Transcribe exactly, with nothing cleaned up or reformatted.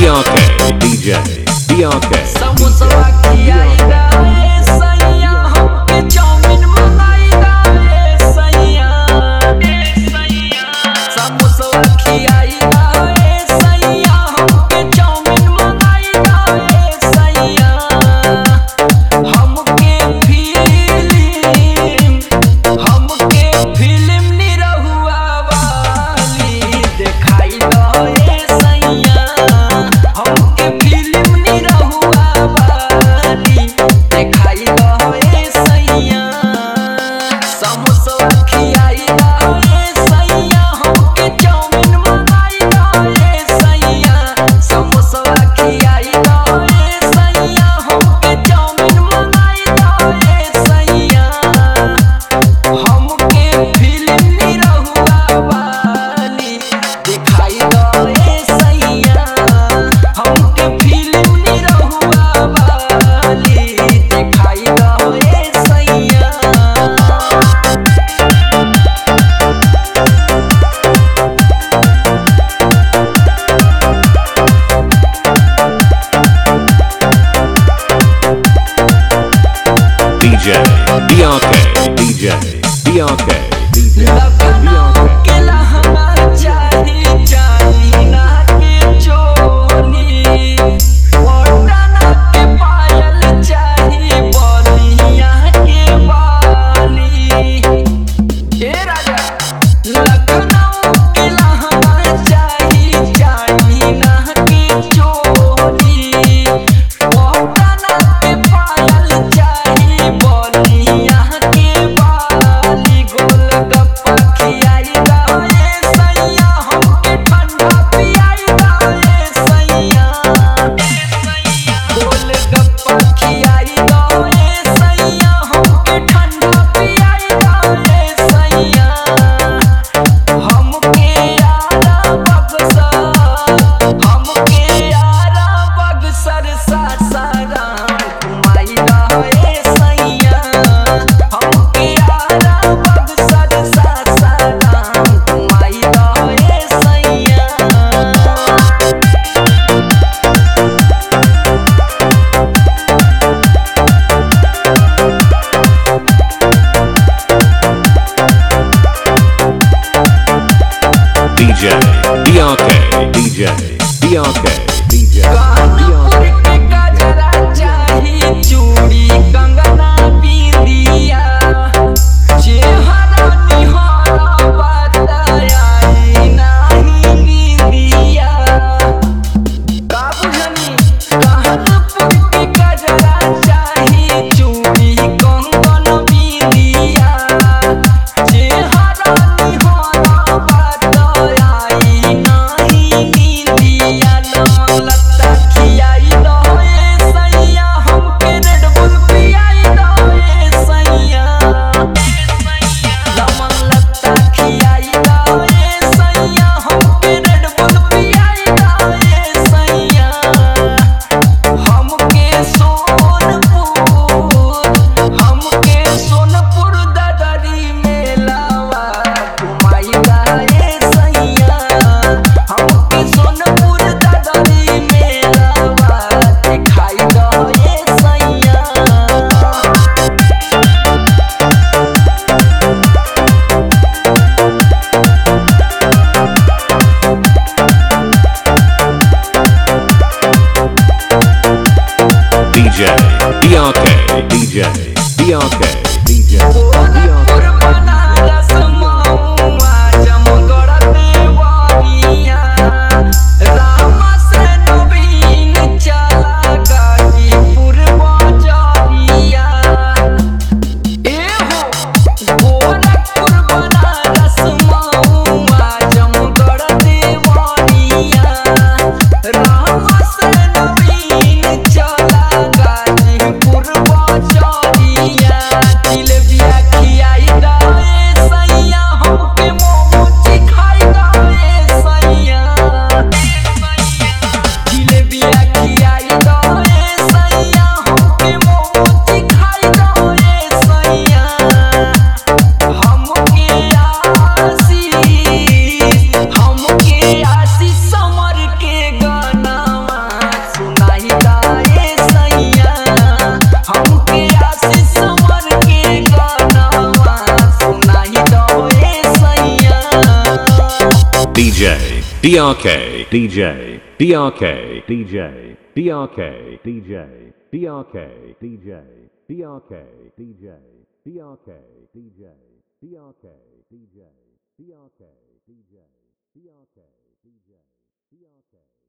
B R K D J B R K samosa खियाइदा ए सैया हमके chow mein मंगाइदा ए सैया ए सैया समोसा खियाइदा ए सैया हमके चाउमीन मंगाइदा ए सैया हमके फिल्म हमके फिल्म निरहुआ वाली देखाइदा ए सैया हमके फिल्म निरहुआ वाली देखाइदा ए सैया समोसा खियाइदा ए सैया हमके चाउमीन मंगाइदा ए सैया समोसा खियाइदा ए सैया हमके चाउमीन मंगाइदा ए सैया हमके फिल्म निरहुआ वाली देखाइदा ए सैया हमके फिल्म निरहुआ वाली देखाइदा ए सैया D J B R K D J B R K D J Lucknow के लहंगा चाही चाइना के चोली पटना के पायल चाही बलिया के बाली ए राजा लखनऊ के लहंगा चाही चाइना के चोली पटना के पायल चाही बलिया के बाली गोलगप्पा खियाइदा ए सैया हमके ठंडा पियाइदा ए सैया गोलगप्पा खियाइदा ए सैया हमके ठंडा पियाइदा ए सैया हमके यारा बक्सर हमके यारा बक्सर सासाराम घुमाइदा ए सैया हमके यारा बक्सर सासाराम घुमाइदा ए सैया D J B R K D J B R K D J Kanpur के गजरा चाही चूड़ी कंगना बिंदिया चेहरा निहारा बताई नाही नींदिया का बुझनी कानपुर के गजरा चाही चूड़ी कंगना बिंदिया चेहरा निहारा बताई नाही नींदिया लमन लत्ता खियाइदा ए सैया हमके रेड बुल पियाइदा ए सैया लमन लत्ता खियाइदा ए सैया हमके रेड बुल पियाइदा ए सैया हमके सोनपुर हमके सोनपुर ददरी मेलावा घुमाइदा ए सैया हमके सोनपुर ददरी मेलावा दिखाइदा ए सैया D J B R K D J B R K D J Gorakhpur Banaras महुआ जमगढ़ देवरिया रामा से नवीन चला गाजीपुर बजरिया ए हो गोरखपुर बनारस महुआ जमगढ़ देवरिया रामा से नवीन चला गाजीपुर बजरिया DJ, DRK, DJ, DRK, DJ, DRK, DJ, DRK, DJ, DRK, DJ, DRK, DJ, DRK, DJ, DRK, DJ, DRK, DJ, DRK.